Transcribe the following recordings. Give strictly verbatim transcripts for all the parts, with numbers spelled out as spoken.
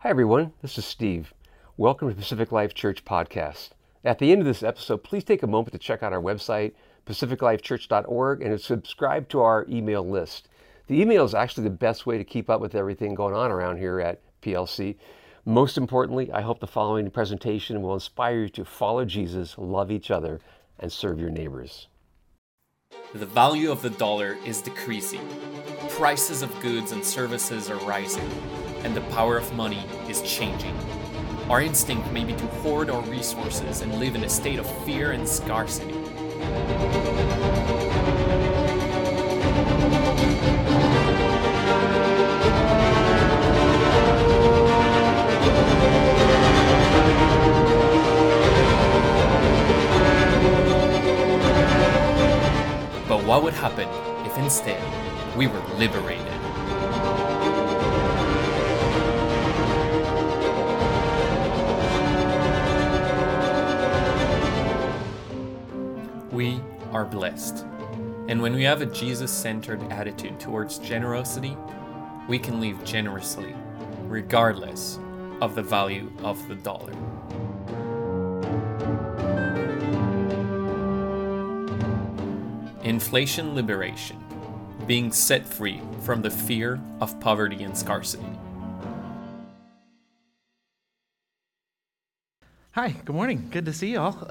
Hi everyone, this is Steve. Welcome to Pacific Life Church Podcast. At the end of this episode, please take a moment to check out our website, pacific life church dot org, and subscribe to our email list. The email is actually the best way to keep up with everything going on around here at P L C. Most importantly, I hope the following presentation will inspire you to follow Jesus, love each other, and serve your neighbors. The value of the dollar is decreasing. Prices of goods and services are rising, and the power of money is changing. Our instinct may be to hoard our resources and live in a state of fear and scarcity. But what would happen if instead we were liberated? We are blessed. And when we have a Jesus-centered attitude towards generosity, we can live generously, regardless of the value of the dollar. Inflation liberation, being set free from the fear of poverty and scarcity. Hi, good morning. Good to see you all.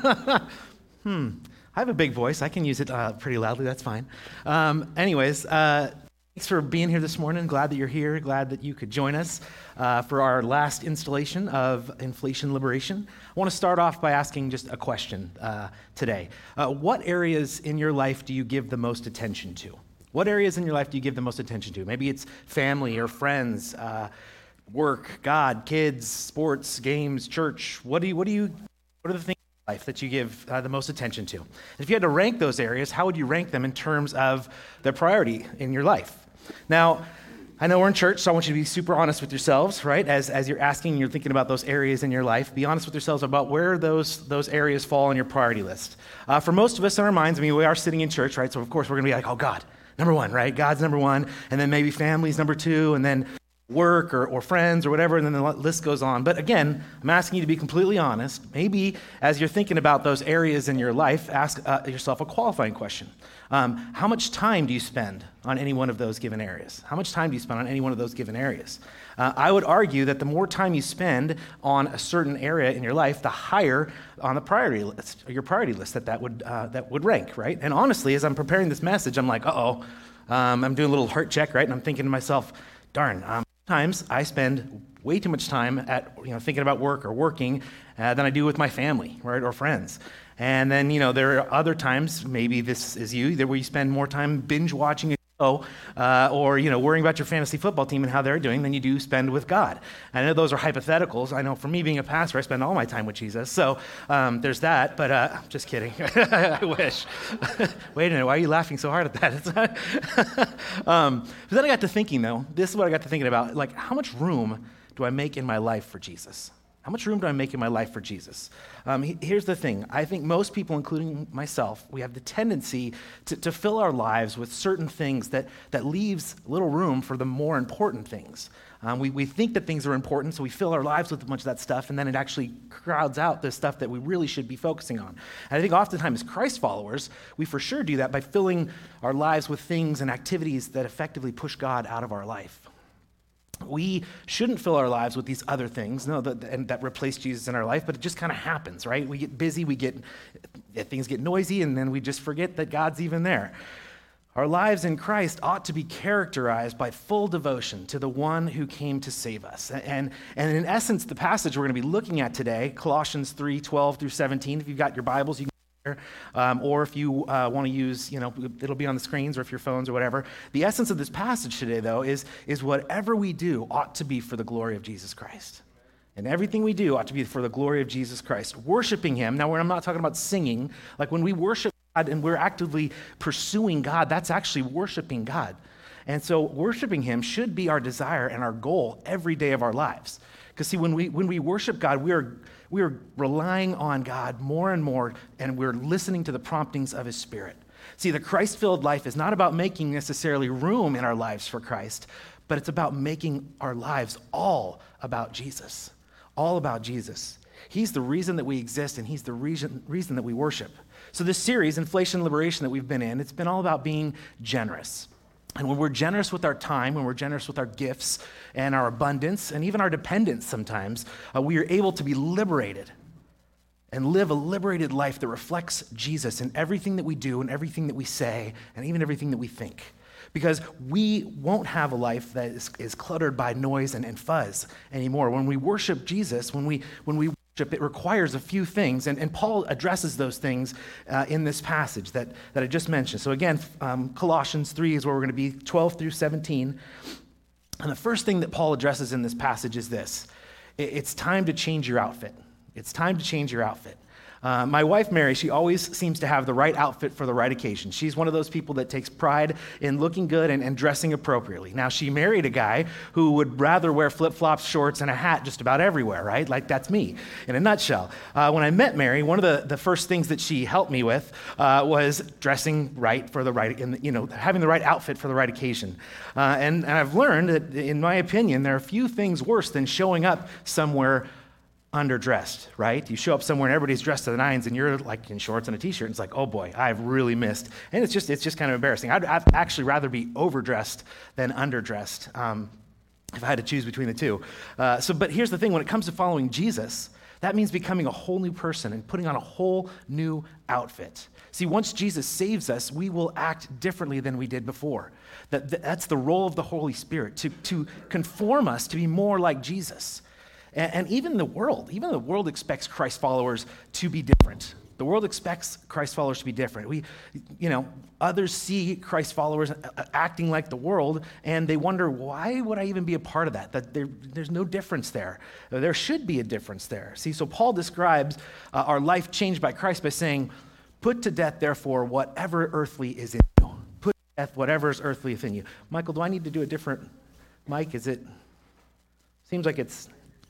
hmm, I have a big voice. I can use it uh, pretty loudly. That's fine. Um, anyways, uh, thanks for being here this morning. Glad that you're here. Glad that you could join us uh, for our last installation of Inflation Liberation. I want to start off by asking just a question uh, today. Uh, what areas in your life do you give the most attention to? What areas in your life do you give the most attention to? Maybe it's family or friends, uh, work, God, kids, sports, games, church. What do you? What do you? What are the things in life that you give uh, the most attention to? If you had to rank those areas, how would you rank them in terms of their priority in your life? Now, I know we're in church, so I want you to be super honest with yourselves, right? As as you're asking, you're thinking about those areas in your life. Be honest with yourselves about where those those areas fall on your priority list. Uh, for most of us in our minds, I mean, we are sitting in church, right? So of course we're going to be like, oh, God, number one, right? God's number one, and then maybe family's number two, and then work or, or friends or whatever, and then the list goes on. But again, I'm asking you to be completely honest. Maybe as you're thinking about those areas in your life, ask uh, yourself a qualifying question. Um, how much time do you spend on any one of those given areas? How much time do you spend on any one of those given areas? Uh, I would argue that the more time you spend on a certain area in your life, the higher on the priority list, or your priority list that that would, uh, that would rank, right? And honestly, as I'm preparing this message, I'm like, uh-oh, um, I'm doing a little heart check, right? And I'm thinking to myself, darn, um, Sometimes I spend way too much time at you know thinking about work or working uh, than I do with my family, right, or friends. And then you know there are other times, maybe this is you, that where you spend more time binge watching a show uh, or you know worrying about your fantasy football team and how they're doing than you do spend with God. I know those are hypotheticals. I know for me being a pastor, I spend all my time with Jesus. So um, there's that. But uh, just kidding. I wish. Wait a minute. Why are you laughing so hard at that? um, but then I got to thinking, though. This is what I got to thinking about. Like, how much room do I make in my life for Jesus? How much room do I make in my life for Jesus? Um, he, here's the thing. I think most people, including myself, we have the tendency to, to fill our lives with certain things that, that leaves little room for the more important things. Um, we, we think that things are important, so we fill our lives with a bunch of that stuff, and then it actually crowds out the stuff that we really should be focusing on. And I think oftentimes as Christ followers, we for sure do that by filling our lives with things and activities that effectively push God out of our life. We shouldn't fill our lives with these other things, no, that, and that replace Jesus in our life, but it just kind of happens, right? We get busy, we get, things get noisy, and then we just forget that God's even there. Our lives in Christ ought to be characterized by full devotion to the one who came to save us. And, and in essence, the passage we're going to be looking at today, Colossians three, twelve through seventeen, if you've got your Bibles, you can Um, or if you uh, want to use, you know, it'll be on the screens or if your phones or whatever. The essence of this passage today, though, is, is whatever we do ought to be for the glory of Jesus Christ. And everything we do ought to be for the glory of Jesus Christ. Worshiping him, now I'm not talking about singing, like when we worship God and we're actively pursuing God, that's actually worshiping God. And so worshiping him should be our desire and our goal every day of our lives. Because see, when we when we worship God, we are we are relying on God more and more, and we're listening to the promptings of his Spirit. See, the Christ-filled life is not about making necessarily room in our lives for Christ, but it's about making our lives all about Jesus, all about Jesus. He's the reason that we exist, and he's the reason, reason that we worship. So this series, Inflation Liberation, that we've been in, it's been all about being generous. And when we're generous with our time, when we're generous with our gifts and our abundance, and even our dependence sometimes, uh, we are able to be liberated and live a liberated life that reflects Jesus in everything that we do and everything that we say and even everything that we think. Because we won't have a life that is, is cluttered by noise and, and fuzz anymore. When we worship Jesus, when we when we worship, it requires a few things, and, and Paul addresses those things uh, in this passage that, that I just mentioned. So again, um, Colossians three is where we're going to be, twelve through seventeen. And the first thing that Paul addresses in this passage is this. It's time to change your outfit. It's time to change your outfit. Uh, my wife, Mary, she always seems to have the right outfit for the right occasion. She's one of those people that takes pride in looking good and, and dressing appropriately. Now, she married a guy who would rather wear flip-flops, shorts, and a hat just about everywhere, right? Like, that's me in a nutshell. Uh, when I met Mary, one of the, the first things that she helped me with uh, was dressing right for the right, in the, you know, having the right outfit for the right occasion. Uh, and, and I've learned that, in my opinion, there are few things worse than showing up somewhere underdressed, right? You show up somewhere and everybody's dressed to the nines and you're like in shorts and a t-shirt, and it's like, oh boy, I've really missed. And it's just it's just kind of embarrassing. I'd, I'd actually rather be overdressed than underdressed um, if I had to choose between the two. Uh, so, but here's the thing, when it comes to following Jesus, that means becoming a whole new person and putting on a whole new outfit. See, once Jesus saves us, we will act differently than we did before. That, that's the role of the Holy Spirit, to, to conform us to be more like Jesus. And even the world, even the world expects Christ followers to be different. The world expects Christ followers to be different. We, you know, others see Christ followers acting like the world, and they wonder, why would I even be a part of that? That there, there's no difference there. There should be a difference there. See, so Paul describes uh, our life changed by Christ by saying, put to death, therefore, whatever earthly is in you. Put to death whatever is earthly within you. Michael, do I need to do a different mic? Is it, seems like it's...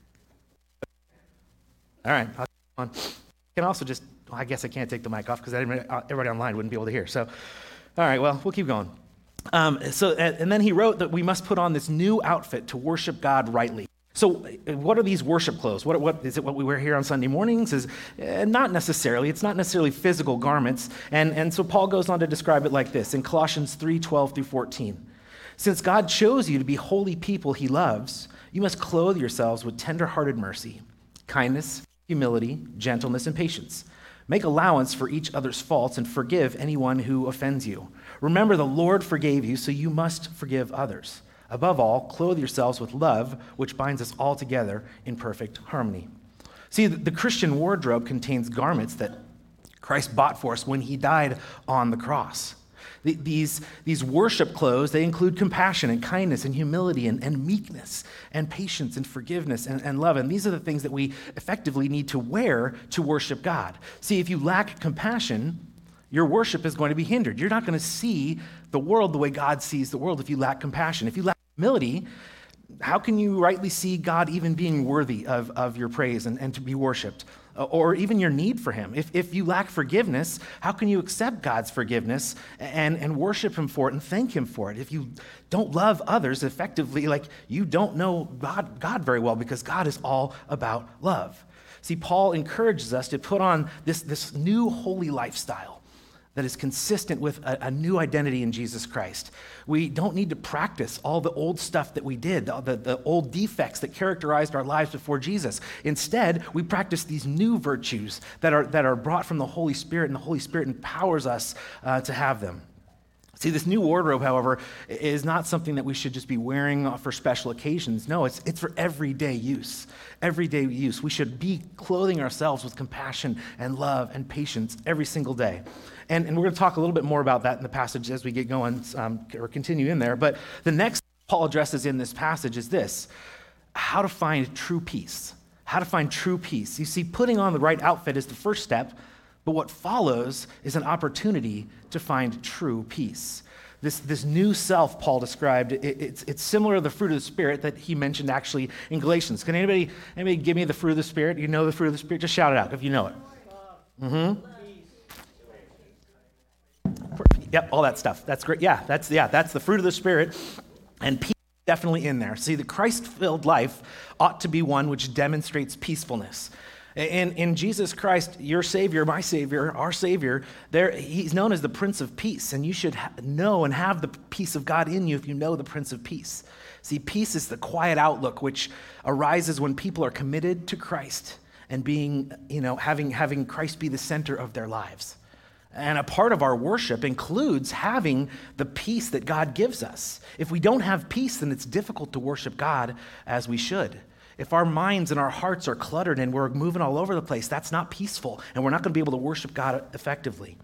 All right, I'll on. I can also just, well, I guess I can't take the mic off because everybody, everybody online wouldn't be able to hear. So, all right, well, we'll keep going. Um, so, and then he wrote that we must put on this new outfit to worship God rightly. So what are these worship clothes? What, what is it what we wear here on Sunday mornings? Is uh, not necessarily. It's not necessarily physical garments. And, and so Paul goes on to describe it like this in Colossians three, twelve through fourteen. Since God chose you to be holy people he loves, you must clothe yourselves with tender-hearted mercy, kindness, humility, gentleness, and patience. Make allowance for each other's faults and forgive anyone who offends you. Remember, the Lord forgave you, so you must forgive others. Above all, clothe yourselves with love, which binds us all together in perfect harmony. See, the Christian wardrobe contains garments that Christ bought for us when he died on the cross. These, these worship clothes, they include compassion and kindness and humility and, and meekness and patience and forgiveness and, and love. And these are the things that we effectively need to wear to worship God. See, if you lack compassion, your worship is going to be hindered. You're not going to see the world the way God sees the world if you lack compassion. If you lack humility, how can you rightly see God even being worthy of, of your praise and, and to be worshiped? Or even your need for him. If, if you lack forgiveness, how can you accept God's forgiveness and, and worship him for it and thank him for it? If you don't love others effectively, like you don't know God, God very well, because God is all about love. See, Paul encourages us to put on this, this new holy lifestyle that is consistent with a, a new identity in Jesus Christ. We don't need to practice all the old stuff that we did, the, the, the old defects that characterized our lives before Jesus. Instead, we practice these new virtues that are, that are brought from the Holy Spirit, and the Holy Spirit empowers us uh, to have them. See, this new wardrobe, however, is not something that we should just be wearing for special occasions. No, it's, it's for everyday use. Everyday use. We should be clothing ourselves with compassion and love and patience every single day. And, and we're going to talk a little bit more about that in the passage as we get going, um, or continue in there. But the next Paul addresses in this passage is this: how to find true peace. How to find true peace. You see, putting on the right outfit is the first step, but what follows is an opportunity to find true peace. This, this new self Paul described, it, it's, it's similar to the fruit of the Spirit that he mentioned actually in Galatians. Can anybody, anybody give me the fruit of the Spirit? You know the fruit of the Spirit? Just shout it out if you know it. Mm-hmm. Yep, all that stuff. That's great. Yeah, that's yeah, that's the fruit of the Spirit. And peace definitely in there. See, the Christ-filled life ought to be one which demonstrates peacefulness. In, in Jesus Christ, your Savior, my Savior, our Savior, there, he's known as the Prince of Peace, and you should ha- know and have the peace of God in you if you know the Prince of Peace. See, peace is the quiet outlook which arises when people are committed to Christ and being, you know, having, having Christ be the center of their lives. And a part of our worship includes having the peace that God gives us. If we don't have peace, then it's difficult to worship God as we should. If our minds and our hearts are cluttered and we're moving all over the place, that's not peaceful, and we're not going to be able to worship God effectively.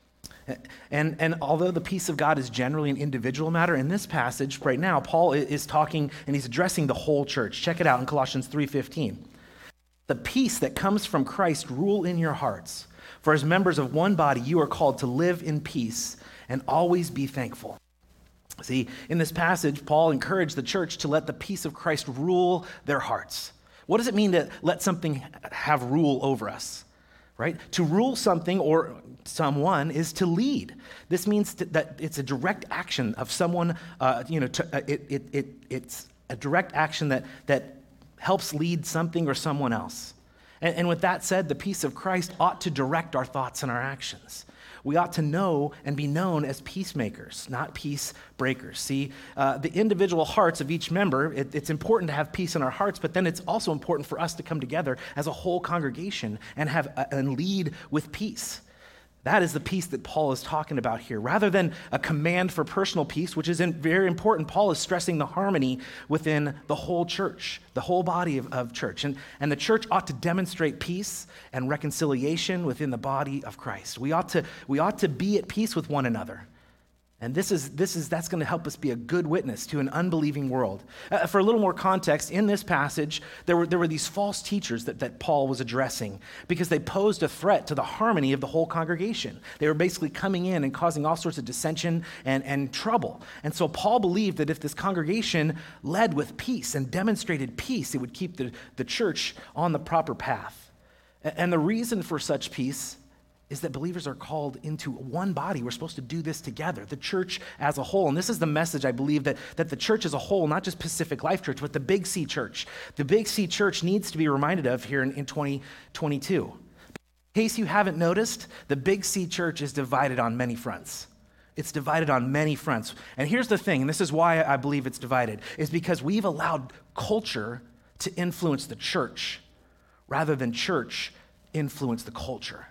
And, and although the peace of God is generally an individual matter, in this passage right now, Paul is talking and he's addressing the whole church. Check it out in Colossians three fifteen. The peace that comes from Christ rule in your hearts. For as members of one body, you are called to live in peace and always be thankful. See, in this passage, Paul encouraged the church to let the peace of Christ rule their hearts. What does it mean to let something have rule over us, right? To rule something or someone is to lead. This means to, that it's a direct action of someone, uh, you know, to, uh, it, it, it, it's a direct action that, that helps lead something or someone else. And, and with that said, the peace of Christ ought to direct our thoughts and our actions. We ought to know and be known as peacemakers, not peace breakers. See, uh, the individual hearts of each member, it, it's important to have peace in our hearts, but then it's also important for us to come together as a whole congregation and have uh, and lead with peace. That is the peace that Paul is talking about here. Rather than a command for personal peace, which is very important, Paul is stressing the harmony within the whole church, the whole body of, of church. And, and the church ought to demonstrate peace and reconciliation within the body of Christ. We ought to, we ought to be at peace with one another. And this is, this is, that's going to help us be a good witness to an unbelieving world. Uh, for a little more context, in this passage, there were, there were these false teachers that, that Paul was addressing because they posed a threat to the harmony of the whole congregation. They were basically coming in and causing all sorts of dissension and, and trouble. And so Paul believed that if this congregation led with peace and demonstrated peace, it would keep the, the church on the proper path. And the reason for such peace is that believers are called into one body. We're supposed to do this together, the church as a whole. And this is the message, I believe, that, that the church as a whole, not just Pacific Life Church, but the Big C Church. The Big C Church needs to be reminded of here in, in twenty twenty-two. In case you haven't noticed, the Big C Church is divided on many fronts. It's divided on many fronts. And here's the thing, and this is why I believe it's divided, is because we've allowed culture to influence the church rather than church influence the culture.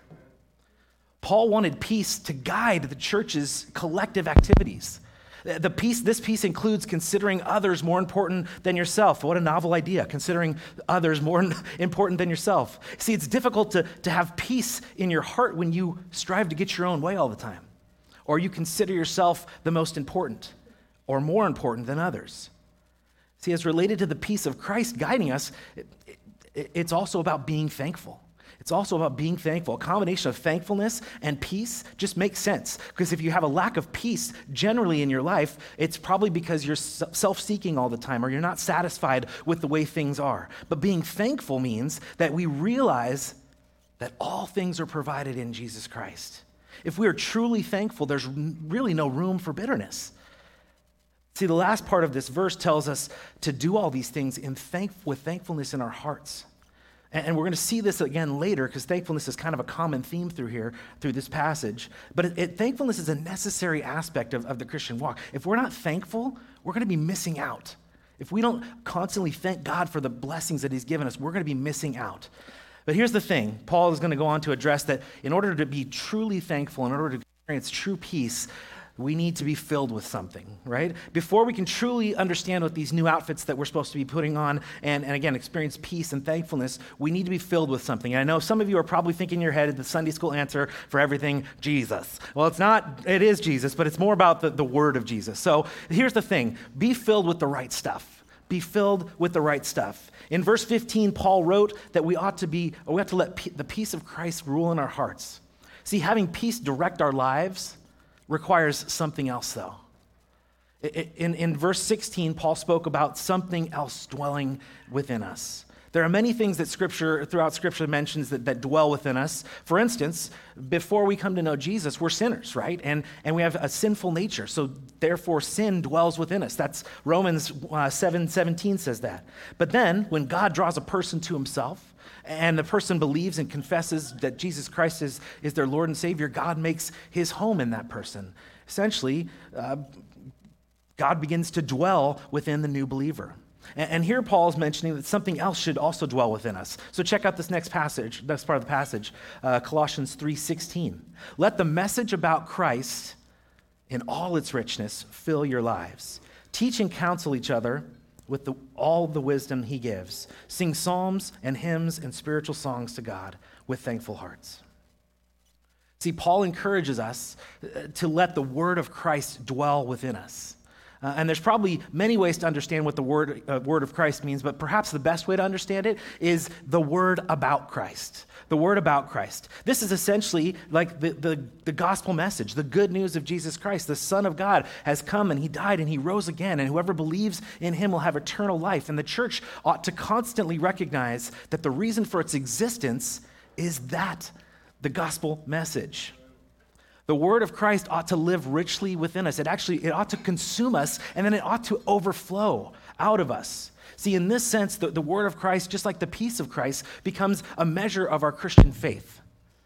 Paul wanted peace to guide the church's collective activities. The peace, this peace includes considering others more important than yourself. What a novel idea, considering others more important than yourself. See, it's difficult to, to have peace in your heart when you strive to get your own way all the time, or you consider yourself the most important or more important than others. See, as related to the peace of Christ guiding us, it, it, it's also about being thankful. It's also about being thankful. A combination of thankfulness and peace just makes sense. Because if you have a lack of peace generally in your life, it's probably because you're self-seeking all the time or you're not satisfied with the way things are. But being thankful means that we realize that all things are provided in Jesus Christ. If we are truly thankful, there's really no room for bitterness. See, the last part of this verse tells us to do all these things in thank- with thankfulness in our hearts. And we're going to see this again later because thankfulness is kind of a common theme through here, through this passage. But it, it, thankfulness is a necessary aspect of, of the Christian walk. If we're not thankful, we're going to be missing out. If we don't constantly thank God for the blessings that he's given us, we're going to be missing out. But here's the thing. Paul is going to go on to address that in order to be truly thankful, in order to experience true peace, we need to be filled with something, right? Before we can truly understand what these new outfits that we're supposed to be putting on and, and again, experience peace and thankfulness, we need to be filled with something. And I know some of you are probably thinking in your head, the Sunday school answer for everything, Jesus. Well, it's not, it is Jesus, but it's more about the, the word of Jesus. So here's the thing, be filled with the right stuff. Be filled with the right stuff. In verse fifteen, Paul wrote that we ought to be, or we ought to let pe- the peace of Christ rule in our hearts. See, having peace direct our lives requires something else, though. In, in verse sixteen, Paul spoke about something else dwelling within us. There are many things that Scripture, throughout Scripture mentions that, that dwell within us. For instance, before we come to know Jesus, we're sinners, right? And, and we have a sinful nature, so therefore sin dwells within us. That's Romans uh, seven seventeen says that. But then, when God draws a person to himself, and the person believes and confesses that Jesus Christ is, is their Lord and Savior, God makes his home in that person. Essentially, uh, God begins to dwell within the new believer. And here Paul is mentioning that something else should also dwell within us. So check out this next passage, next part of the passage, uh, Colossians three sixteen. Let the message about Christ in all its richness fill your lives. Teach and counsel each other with the, all the wisdom he gives. Sing psalms and hymns and spiritual songs to God with thankful hearts. See, Paul encourages us to let the word of Christ dwell within us. Uh, and there's probably many ways to understand what the word, uh, word of Christ means, but perhaps the best way to understand it is the word about Christ. The word about Christ. This is essentially like the, the, the gospel message, the good news of Jesus Christ. The Son of God has come and he died and he rose again, and whoever believes in him will have eternal life. And the church ought to constantly recognize that the reason for its existence is that, the gospel message. The word of Christ ought to live richly within us. It actually, it ought to consume us, and then it ought to overflow out of us. See, in this sense, the, the word of Christ, just like the peace of Christ, becomes a measure of our Christian faith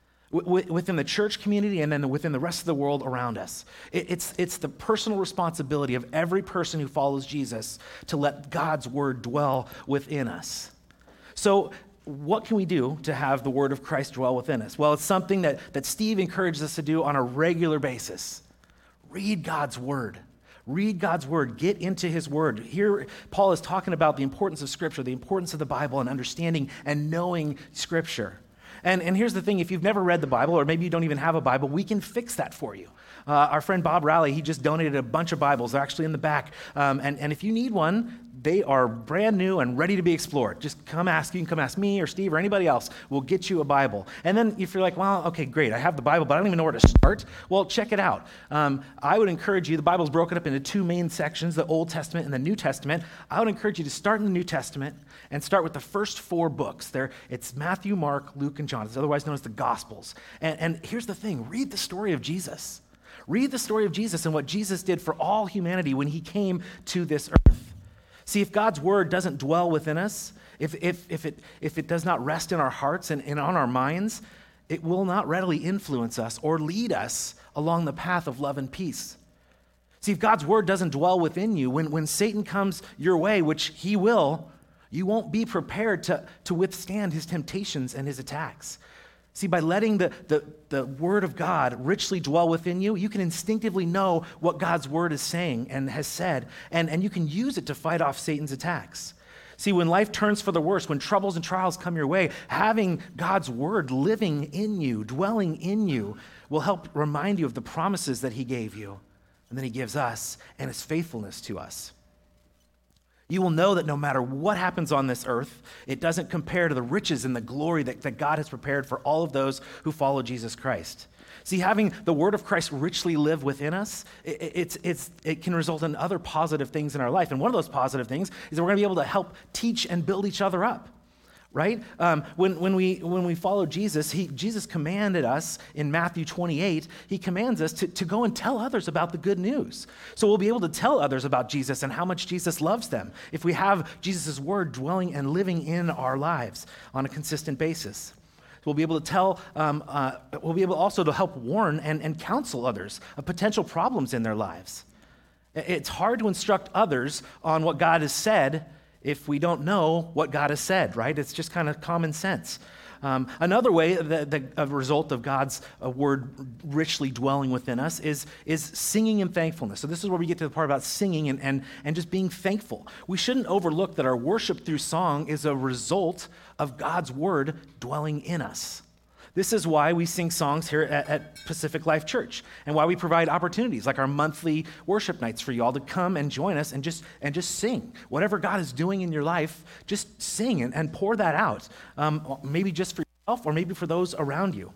w- within the church community and then within the rest of the world around us. It, it's, it's the personal responsibility of every person who follows Jesus to let God's word dwell within us. So, what can we do to have the word of Christ dwell within us? Well, it's something that, that Steve encourages us to do on a regular basis. Read God's word. Read God's word. Get into his word. Here, Paul is talking about the importance of Scripture, the importance of the Bible, and understanding and knowing Scripture. And, and here's the thing, if you've never read the Bible, or maybe you don't even have a Bible, we can fix that for you. Uh, our friend Bob Rowley, he just donated a bunch of Bibles. They're actually in the back. Um, and, and if you need one, they are brand new and ready to be explored. Just come ask. You can come ask me or Steve or anybody else. We'll get you a Bible. And then if you're like, well, okay, great. I have the Bible, but I don't even know where to start. Well, check it out. Um, I would encourage you, the Bible's broken up into two main sections, the Old Testament and the New Testament. I would encourage you to start in the New Testament and start with the first four books. There, it's Matthew, Mark, Luke, and John. It's otherwise known as the Gospels. And, and here's the thing. Read the story of Jesus. Read the story of Jesus and what Jesus did for all humanity when he came to this earth. See, if God's word doesn't dwell within us, if, if, if, it, if it does not rest in our hearts and, and on our minds, it will not readily influence us or lead us along the path of love and peace. See, if God's word doesn't dwell within you, when, when Satan comes your way, which he will, you won't be prepared to, to withstand his temptations and his attacks. See, by letting the, the, the word of God richly dwell within you, you can instinctively know what God's word is saying and has said, and, and you can use it to fight off Satan's attacks. See, when life turns for the worse, when troubles and trials come your way, having God's word living in you, dwelling in you, will help remind you of the promises that he gave you and that he gives us and his faithfulness to us. You will know that no matter what happens on this earth, it doesn't compare to the riches and the glory that, that God has prepared for all of those who follow Jesus Christ. See, having the word of Christ richly live within us, it, it's, it's, it can result in other positive things in our life. And one of those positive things is that we're going to be able to help teach and build each other up. Right? Um, when, when, we, when we follow Jesus, he, Jesus commanded us in Matthew twenty-eight, he commands us to, to go and tell others about the good news. So we'll be able to tell others about Jesus and how much Jesus loves them if we have Jesus' word dwelling and living in our lives on a consistent basis. We'll be able to tell, um, uh, we'll be able also to help warn and, and counsel others of potential problems in their lives. It's hard to instruct others on what God has said if we don't know what God has said, right? It's just kind of common sense. Um, another way, the, the a result of God's uh, word richly dwelling within us is, is singing and thankfulness. So this is where we get to the part about singing and, and, and just being thankful. We shouldn't overlook that our worship through song is a result of God's word dwelling in us. This is why we sing songs here at, at Pacific Life Church, and why we provide opportunities like our monthly worship nights for you all to come and join us and just and just sing. Whatever God is doing in your life, just sing and, and pour that out, um, maybe just for yourself or maybe for those around you.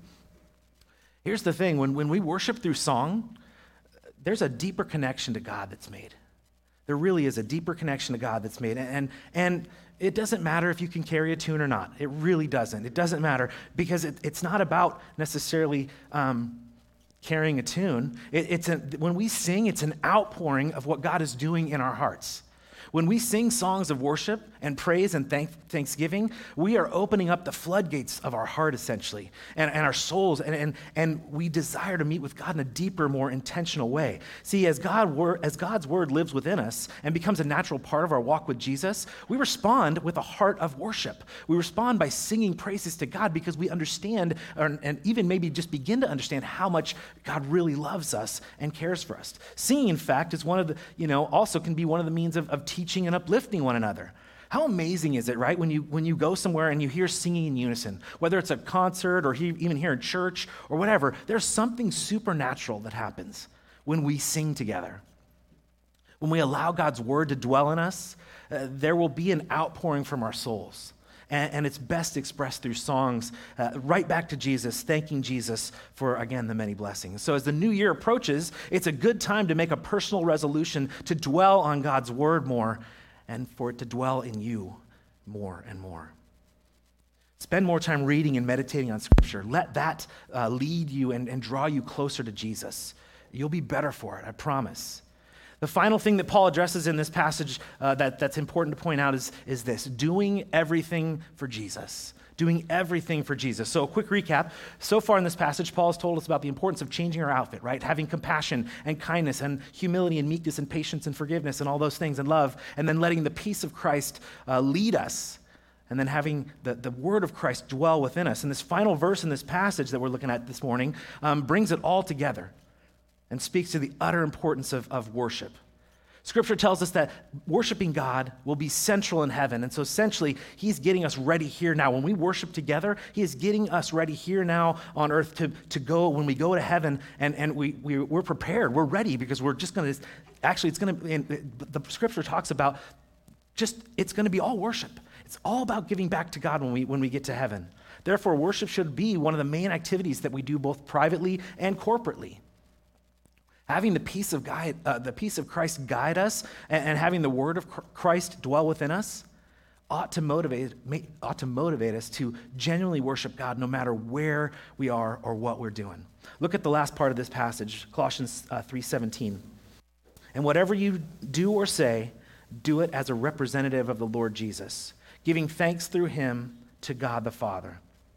Here's the thing, when, when we worship through song, there's a deeper connection to God that's made. There really is a deeper connection to God that's made. And, and it doesn't matter if you can carry a tune or not. It really doesn't. It doesn't matter because it, it's not about necessarily um, carrying a tune. It, it's a, when we sing, it's an outpouring of what God is doing in our hearts. When we sing songs of worship and praise and thank, thanksgiving, we are opening up the floodgates of our heart, essentially, and, and our souls, and, and, and we desire to meet with God in a deeper, more intentional way. See, as, God wor- as God's word lives within us and becomes a natural part of our walk with Jesus, we respond with a heart of worship. We respond by singing praises to God because we understand, or, and even maybe just begin to understand how much God really loves us and cares for us. Singing, in fact, is one of the, you know, also can be one of the means of, of teaching teaching and uplifting one another. How amazing is it, right, when you when you go somewhere and you hear singing in unison, whether it's a concert or he, even here in church or whatever, there's something supernatural that happens when we sing together. When we allow God's word to dwell in us, uh, there will be an outpouring from our souls. And, and it's best expressed through songs uh, right back to Jesus, thanking Jesus for, again, the many blessings. So as the new year approaches, it's a good time to make a personal resolution to dwell on God's word more and for it to dwell in you more and more. Spend more time reading and meditating on Scripture. Let that uh, lead you and, and draw you closer to Jesus. You'll be better for it, I promise. The final thing that Paul addresses in this passage uh, that, that's important to point out is, is this, doing everything for Jesus. Doing everything for Jesus. So a quick recap. So far in this passage, Paul has told us about the importance of changing our outfit, right? Having compassion and kindness and humility and meekness and patience and forgiveness and all those things and love, and then letting the peace of Christ uh, lead us, and then having the, the word of Christ dwell within us. And this final verse in this passage that we're looking at this morning um, brings it all together and speaks to the utter importance of, of worship. Scripture tells us that worshiping God will be central in heaven. And so essentially, he's getting us ready here now. When we worship together, he is getting us ready here now on earth to, to go, when we go to heaven, and, and we, we, we're prepared. We're ready because we're just going to, actually, it's going to, the Scripture talks about just, it's going to be all worship. It's all about giving back to God when we, when we get to heaven. Therefore, worship should be one of the main activities that we do both privately and corporately. Having the peace of guide, uh, the peace of Christ guide us, and, and having the word of Christ dwell within us, ought to motivate ought to motivate us to genuinely worship God, no matter where we are or what we're doing. Look at the last part of this passage, Colossians uh, three seventeen. And whatever you do or say, do it as a representative of the Lord Jesus, giving thanks through him to God the Father.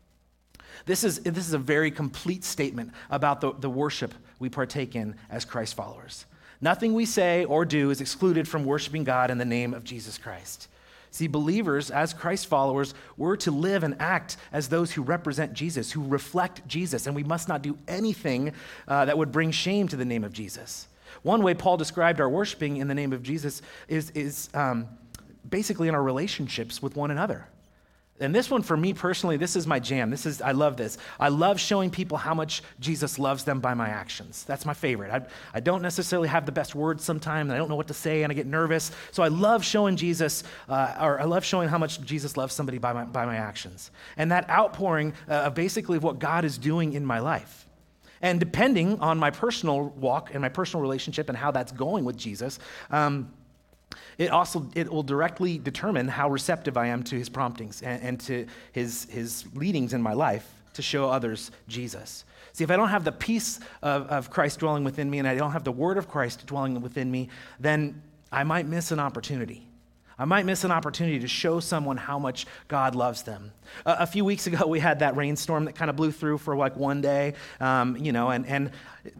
This is, this is a very complete statement about the, the worship we partake in as Christ followers. Nothing we say or do is excluded from worshiping God in the name of Jesus Christ. See, believers, as Christ followers, we're to live and act as those who represent Jesus, who reflect Jesus, and we must not do anything uh, that would bring shame to the name of Jesus. One way Paul described our worshiping in the name of Jesus is, is um, basically in our relationships with one another. And this one, for me personally, this is my jam. This is, I love this. I love showing people how much Jesus loves them by my actions. That's my favorite. I, I don't necessarily have the best words sometimes. I don't know what to say, and I get nervous. So I love showing Jesus, uh, or I love showing how much Jesus loves somebody by my, by my actions. And that outpouring uh, of basically what God is doing in my life. And depending on my personal walk and my personal relationship and how that's going with Jesus, um, It also, it will directly determine how receptive I am to his promptings and, and to his, his leadings in my life to show others Jesus. See, if I don't have the peace of, of Christ dwelling within me and I don't have the word of Christ dwelling within me, then I might miss an opportunity. I might miss an opportunity to show someone how much God loves them. Uh, a few weeks ago, we had that rainstorm that kind of blew through for like one day, um, you know, and, and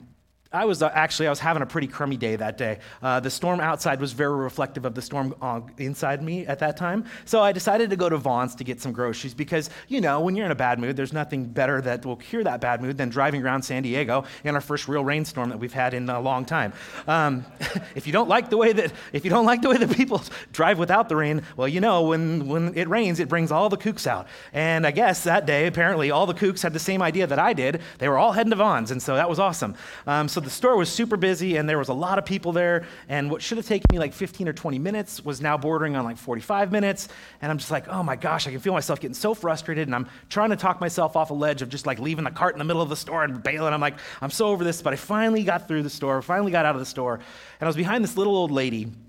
I was uh, actually, I was having a pretty crummy day that day. Uh, the storm outside was very reflective of the storm uh, inside me at that time. So I decided to go to Vaughn's to get some groceries because, you know, when you're in a bad mood, there's nothing better that will cure that bad mood than driving around San Diego in our first real rainstorm that we've had in a long time. Um, if you don't like the way that, if you don't like the way that people drive without the rain, well, you know, when, when it rains, it brings all the kooks out. And I guess that day, apparently, all the kooks had the same idea that I did. They were all heading to Vaughn's, and so that was awesome. Um, so the store was super busy, and there was a lot of people there, and what should have taken me like fifteen or twenty minutes was now bordering on like forty-five minutes, and I'm just like, oh my gosh, I can feel myself getting so frustrated, and I'm trying to talk myself off a ledge of just like leaving the cart in the middle of the store and bailing. I'm like, I'm so over this, but I finally got through the store, finally got out of the store, and I was behind this little old lady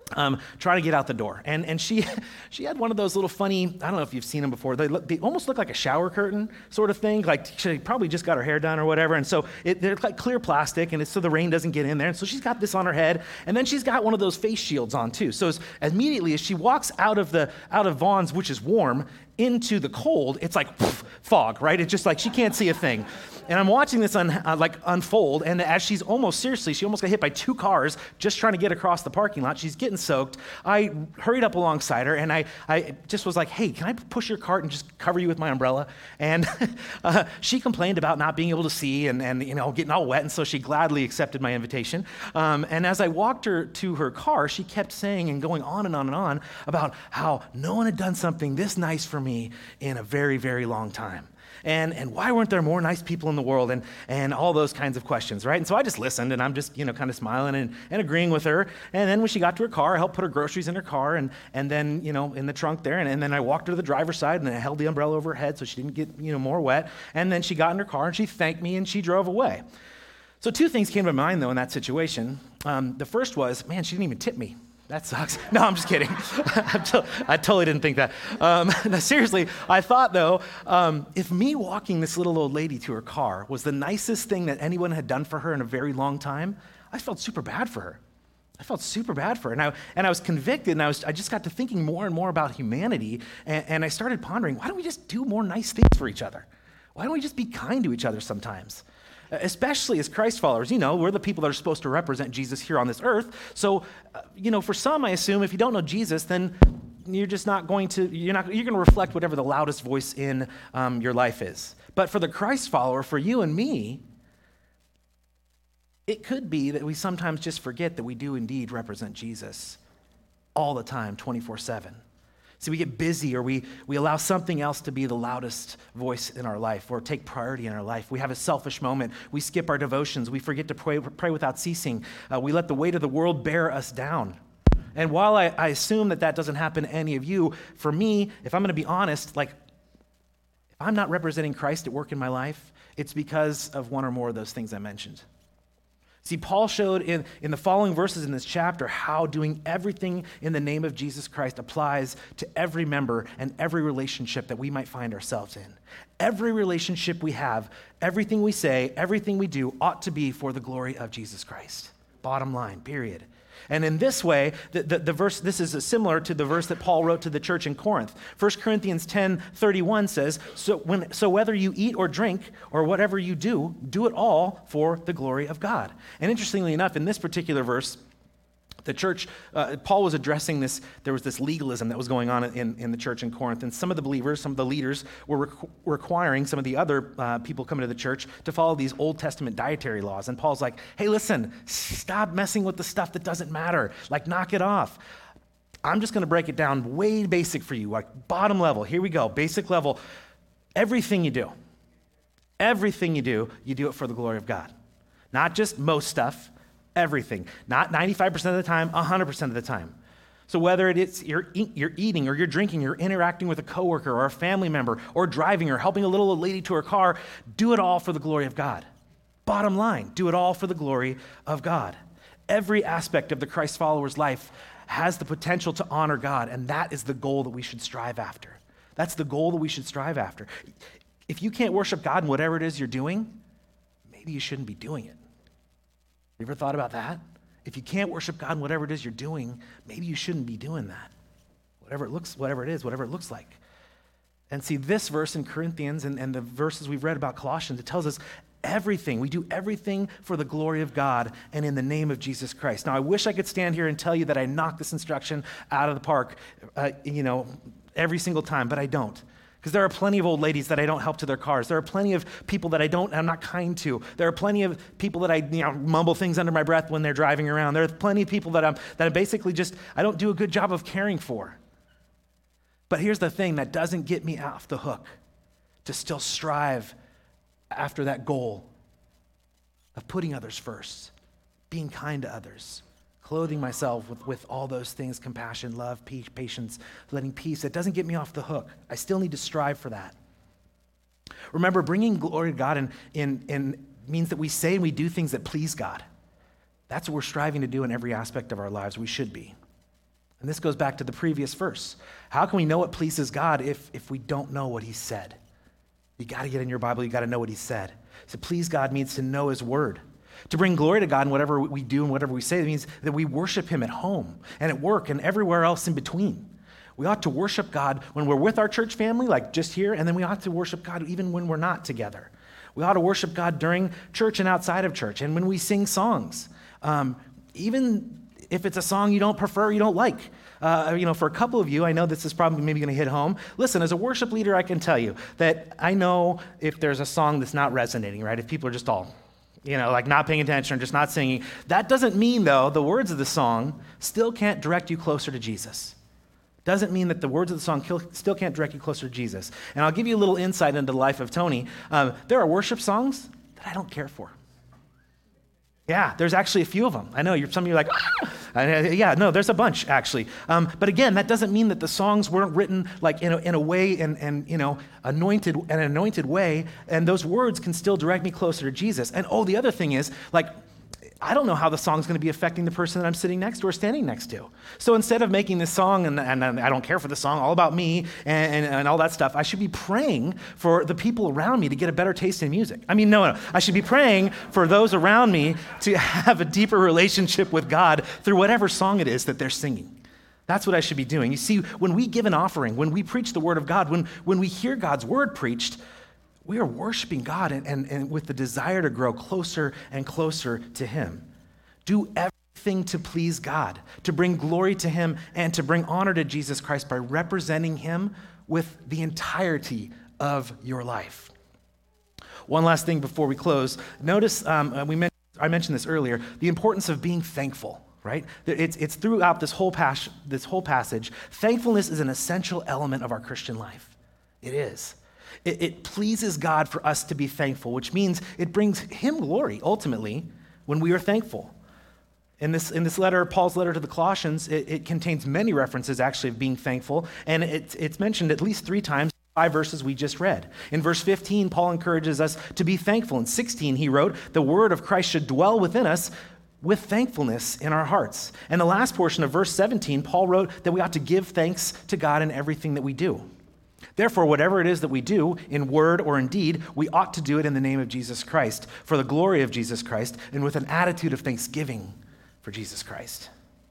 Um, trying to get out the door. And and she she had one of those little funny, I don't know if you've seen them before, they, look, they almost look like a shower curtain sort of thing, like she probably just got her hair done or whatever, and so it, they're like clear plastic, and it's so the rain doesn't get in there, and so she's got this on her head, and then she's got one of those face shields on too. So as, as immediately as she walks out of the out of Vaughn's, which is warm, into the cold, it's like poof, fog, right? It's just like she can't see a thing. And I'm watching this un, uh, like unfold, and as she's almost, seriously, she almost got hit by two cars just trying to get across the parking lot. She's getting soaked. I hurried up alongside her, and I, I just was like, hey, can I push your cart and just cover you with my umbrella? And uh, she complained about not being able to see and, and you know getting all wet, and so she gladly accepted my invitation. Um, and as I walked her to her car, she kept saying and going on and on and on about how no one had done something this nice for me in a very, very long time. And and why weren't there more nice people in the world, and and all those kinds of questions, right? And so I just listened, and I'm just, you know, kind of smiling and, and agreeing with her. And then when she got to her car, I helped put her groceries in her car, and and then, you know, in the trunk there, and, and then I walked her to the driver's side, and I held the umbrella over her head so she didn't get, you know, more wet. And then she got in her car, and she thanked me, and she drove away. So two things came to mind, though, in that situation. Um, the first was, man, she didn't even tip me. That sucks. No, I'm just kidding. I totally didn't think that. Um, no, seriously, I thought, though, um, if me walking this little old lady to her car was the nicest thing that anyone had done for her in a very long time, I felt super bad for her. I felt super bad for her. And I, and I was convicted, and I, was, I just got to thinking more and more about humanity, and, and I started pondering, why don't we just do more nice things for each other? Why don't we just be kind to each other sometimes? Especially as Christ followers, you know, we're the people that are supposed to represent Jesus here on this earth. So, uh, you know, for some, I assume if you don't know Jesus, then you're just not going to, you're not, you're going to reflect whatever the loudest voice in um, your life is. But for the Christ follower, for you and me, it could be that we sometimes just forget that we do indeed represent Jesus all the time, twenty-four seven. See, we get busy, or we, we allow something else to be the loudest voice in our life, or take priority in our life. We have a selfish moment. We skip our devotions. We forget to pray, pray without ceasing. Uh, we let the weight of the world bear us down. And while I, I assume that that doesn't happen to any of you, for me, if I'm going to be honest, like, if I'm not representing Christ at work in my life, it's because of one or more of those things I mentioned. See, Paul showed in, in the following verses in this chapter how doing everything in the name of Jesus Christ applies to every member and every relationship that we might find ourselves in. Every relationship we have, everything we say, everything we do ought to be for the glory of Jesus Christ. Bottom line, period. And in this way, the, the, the verse, this is similar to the verse that Paul wrote to the church in Corinth. First Corinthians ten thirty-one says, so, when, so whether you eat or drink or whatever you do, do it all for the glory of God. And interestingly enough, in this particular verse, the church, uh, Paul was addressing this, there was this legalism that was going on in, in the church in Corinth, and some of the believers, some of the leaders were requ- requiring some of the other uh, people coming to the church to follow these Old Testament dietary laws. And Paul's like, hey, listen, stop messing with the stuff that doesn't matter. Like, knock it off. I'm just going to break it down way basic for you, like bottom level. Here we go, basic level. Everything you do, everything you do, you do it for the glory of God. Not just most stuff, everything. Not ninety-five percent of the time, one hundred percent of the time. So whether it is you're, eat, you're eating or you're drinking, you're interacting with a coworker or a family member or driving or helping a little old lady to her car, do it all for the glory of God. Bottom line, do it all for the glory of God. Every aspect of the Christ follower's life has the potential to honor God, and that is the goal that we should strive after. That's the goal that we should strive after. If you can't worship God in whatever it is you're doing, maybe you shouldn't be doing it. You ever thought about that? If you can't worship God in whatever it is you're doing, maybe you shouldn't be doing that. Whatever it looks, whatever it is, whatever it looks like. And see, this verse in Corinthians and, and the verses we've read about Colossians, it tells us everything. We do everything for the glory of God and in the name of Jesus Christ. Now, I wish I could stand here and tell you that I knocked this instruction out of the park, uh, you know, every single time, but I don't. Because there are plenty of old ladies that I don't help to their cars. There are plenty of people that I don't, I'm not kind to. There are plenty of people that I, you know, mumble things under my breath when they're driving around. There are plenty of people that I'm, that I basically just, I don't do a good job of caring for. But here's the thing that doesn't get me off the hook to still strive after that goal of putting others first, being kind to others, clothing myself with, with all those things, compassion, love, peace, patience, letting peace. It doesn't get me off the hook. I still need to strive for that. Remember, bringing glory to God in, in, in means that we say and we do things that please God. That's what we're striving to do in every aspect of our lives. We should be. And this goes back to the previous verse. How can we know what pleases God if, if we don't know what he said? You got to get in your Bible. You got to know what he said. To please God means to know his word. To bring glory to God in whatever we do and whatever we say, it means that we worship him at home and at work and everywhere else in between. We ought to worship God when we're with our church family, like just here, and then we ought to worship God even when we're not together. We ought to worship God during church and outside of church, and when we sing songs. Um, even if it's a song you don't prefer, you don't like. Uh, you know, for a couple of you, I know this is probably maybe going to hit home. Listen, as a worship leader, I can tell you that I know if there's a song that's not resonating, right? If people are just all, you know, like not paying attention or just not singing. That doesn't mean, though, the words of the song still can't direct you closer to Jesus. Doesn't mean that the words of the song still can't direct you closer to Jesus. And I'll give you a little insight into the life of Tony. Um, there are worship songs that I don't care for. Yeah, there's actually a few of them. I know you're, some of you are like, ah! Yeah, no, there's a bunch actually. Um, but again, that doesn't mean that the songs weren't written like in a, in a way and and you know anointed an anointed way, and those words can still direct me closer to Jesus. And oh, the other thing is like, I don't know how the song's going to be affecting the person that I'm sitting next to or standing next to. So instead of making this song, and, and I don't care for the song, all about me and, and, and all that stuff, I should be praying for the people around me to get a better taste in music. I mean, no, no. I should be praying for those around me to have a deeper relationship with God through whatever song it is that they're singing. That's what I should be doing. You see, when we give an offering, when we preach the word of God, when, when we hear God's word preached, we are worshiping God and, and, and with the desire to grow closer and closer to him. Do everything to please God, to bring glory to him, and to bring honor to Jesus Christ by representing him with the entirety of your life. One last thing before we close. Notice, um, we mentioned, I mentioned this earlier, the importance of being thankful, right? It's, it's throughout this whole, pas- this whole passage. Thankfulness is an essential element of our Christian life. It is. It, it pleases God for us to be thankful, which means it brings him glory, ultimately, when we are thankful. In this, in this letter, Paul's letter to the Colossians, it, it contains many references, actually, of being thankful, and it, it's mentioned at least three times, five verses we just read. In verse fifteen, Paul encourages us to be thankful. In sixteen, he wrote, the word of Christ should dwell within us with thankfulness in our hearts. And the last portion of verse seventeen, Paul wrote that we ought to give thanks to God in everything that we do. Therefore, whatever it is that we do, in word or in deed, we ought to do it in the name of Jesus Christ, for the glory of Jesus Christ, and with an attitude of thanksgiving for Jesus Christ.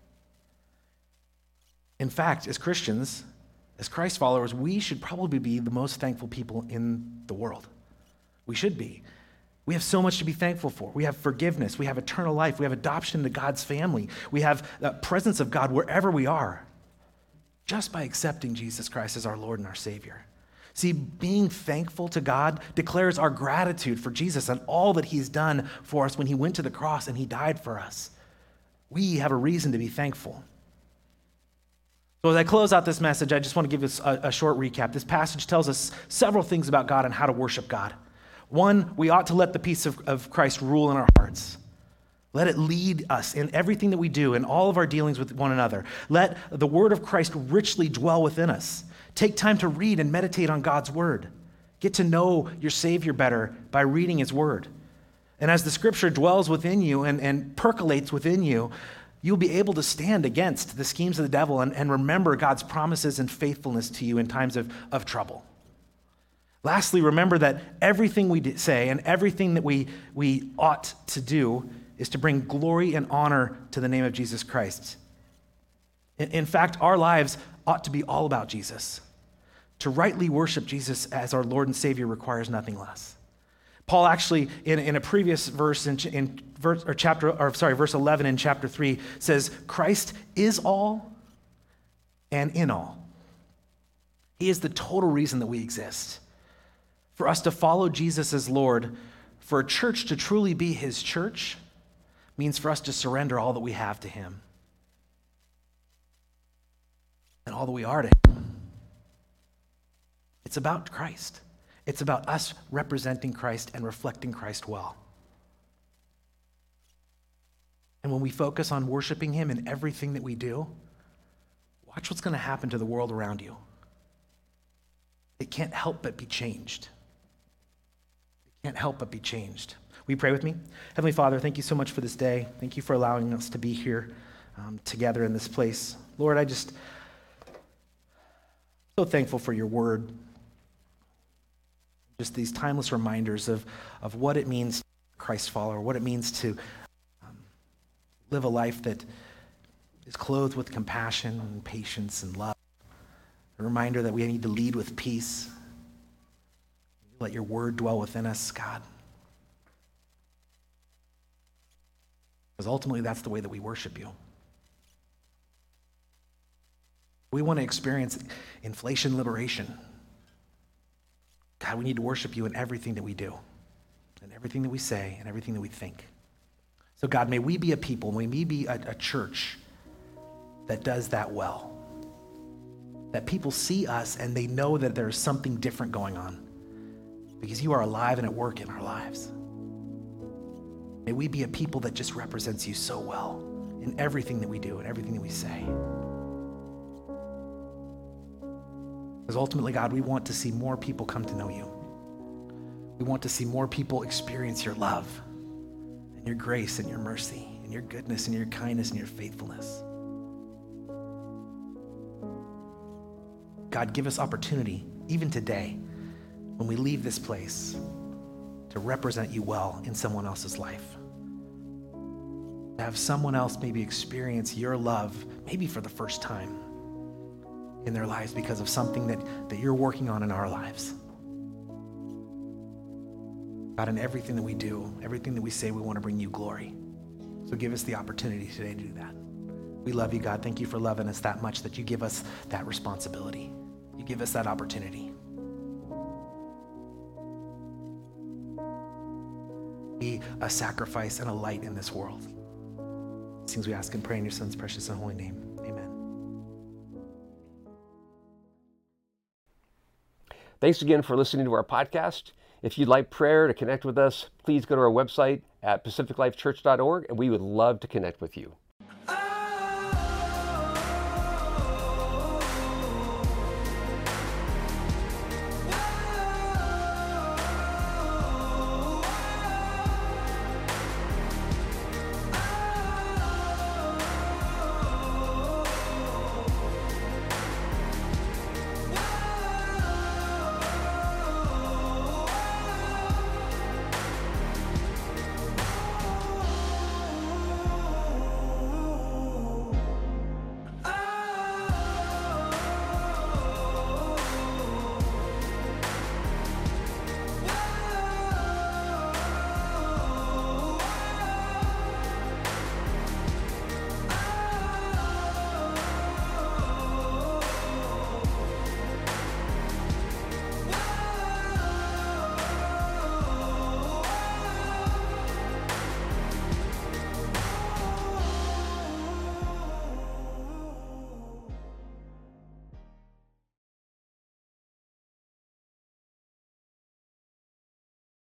In fact, as Christians, as Christ followers, we should probably be the most thankful people in the world. We should be. We have so much to be thankful for. We have forgiveness. We have eternal life. We have adoption into God's family. We have the presence of God wherever we are, just by accepting Jesus Christ as our Lord and our Savior. See, being thankful to God declares our gratitude for Jesus and all that he's done for us when he went to the cross and he died for us. We have a reason to be thankful. So as I close out this message, I just want to give us a, a short recap. This passage tells us several things about God and how to worship God. One, we ought to let the peace of, of Christ rule in our hearts. Let it lead us in everything that we do, in all of our dealings with one another. Let the word of Christ richly dwell within us. Take time to read and meditate on God's word. Get to know your Savior better by reading his word. And as the scripture dwells within you and, and percolates within you, you'll be able to stand against the schemes of the devil and, and remember God's promises and faithfulness to you in times of, of trouble. Lastly, remember that everything we say and everything that we, we ought to do is to bring glory and honor to the name of Jesus Christ. In, in fact, our lives ought to be all about Jesus. To rightly worship Jesus as our Lord and Savior requires nothing less. Paul actually, in, in a previous verse, in, in verse or chapter, or sorry, verse eleven in chapter three, says, Christ is all and in all. He is the total reason that we exist. For us to follow Jesus as Lord, for a church to truly be his church, means for us to surrender all that we have to him and all that we are to him. It's about Christ. It's about us representing Christ and reflecting Christ well. And when we focus on worshiping him in everything that we do, watch what's going to happen to the world around you. It can't help but be changed. It can't help but be changed. Will you pray with me? Heavenly Father, thank you so much for this day. Thank you for allowing us to be here. um, together in this place. Lord, I just so thankful for your word. Just these timeless reminders of, of what it means to be a Christ follower, what it means to um, live a life that is clothed with compassion and patience and love. A reminder that we need to lead with peace. Let your word dwell within us, God. Because ultimately that's the way that we worship you. We want to experience inflation liberation. God, we need to worship you in everything that we do, and everything that we say, and everything that we think. So God, may we be a people, may we be a, a church that does that well. That people see us and they know that there's something different going on because you are alive and at work in our lives. May we be a people that just represents you so well in everything that we do and everything that we say. Because ultimately, God, we want to see more people come to know you. We want to see more people experience your love and your grace and your mercy and your goodness and your kindness and your faithfulness. God, give us opportunity, even today, when we leave this place, to represent you well in someone else's life. To have someone else maybe experience your love, maybe for the first time in their lives because of something that, that you're working on in our lives. God, in everything that we do, everything that we say, we want to bring you glory. So give us the opportunity today to do that. We love you, God. Thank you for loving us that much that you give us that responsibility. You give us that opportunity. Be a sacrifice and a light in this world. These things we ask and pray in your Son's precious and holy name. Amen. Thanks again for listening to our podcast. If you'd like prayer to connect with us, please go to our website at pacific life church dot org, and we would love to connect with you.